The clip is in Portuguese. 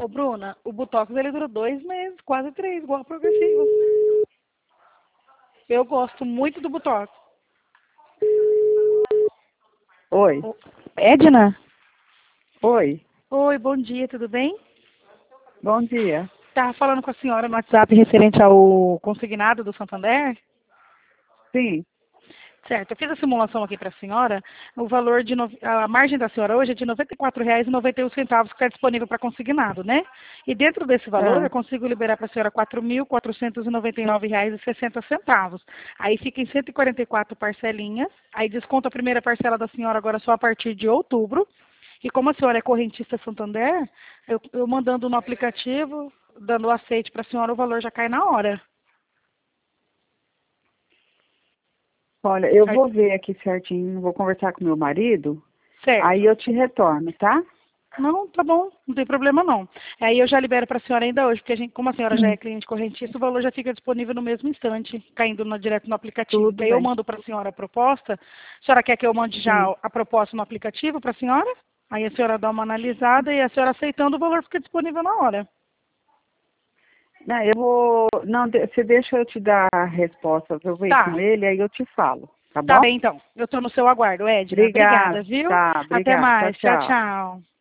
Ô, Bruna, o Botox ele dura 2 meses, quase 3, igual a Progressiva. Eu gosto muito do Botox. Oi. Edna? Oi. Oi, bom dia, tudo bem? Bom dia. Tava falando com a senhora no WhatsApp referente ao consignado do Santander? Sim. Certo, eu fiz a simulação aqui para a senhora. O valor a margem da senhora hoje é de R$ 94,91 que está disponível para consignado, né? E dentro desse valor Ah, eu consigo liberar para a senhora R$ 4.499,60. Aí fica em 144 parcelinhas. Aí desconto a primeira parcela da senhora agora só a partir de outubro. E como a senhora é correntista Santander, eu mandando no aplicativo, dando o aceite para a senhora, o valor já cai na hora. olha, eu Aí- vou ver aqui certinho, vou conversar com meu marido, aí Certo. eu te retorno, tá? Não, tá bom, não tem problema não. Aí eu já libero para a senhora ainda hoje, porque como a senhora já é cliente correntista, o valor já fica disponível no mesmo instante, caindo direto no aplicativo. Que Tudo aí eu bem. mando para a senhora a proposta. A senhora quer que eu mande Sim. já a proposta no aplicativo para a senhora? Aí a senhora dá uma analisada e a senhora aceitando, o valor fica disponível na hora. Não, eu vou. Não, você deixa eu te dar a resposta, eu ver com Tá, ele, aí eu te falo, tá tá bom? bem então. Eu estou no seu aguardo, Edna. Obrigada, Obrigada, viu? tá, Até obrigada. Tchau, mais. Tchau, tchau. tchau.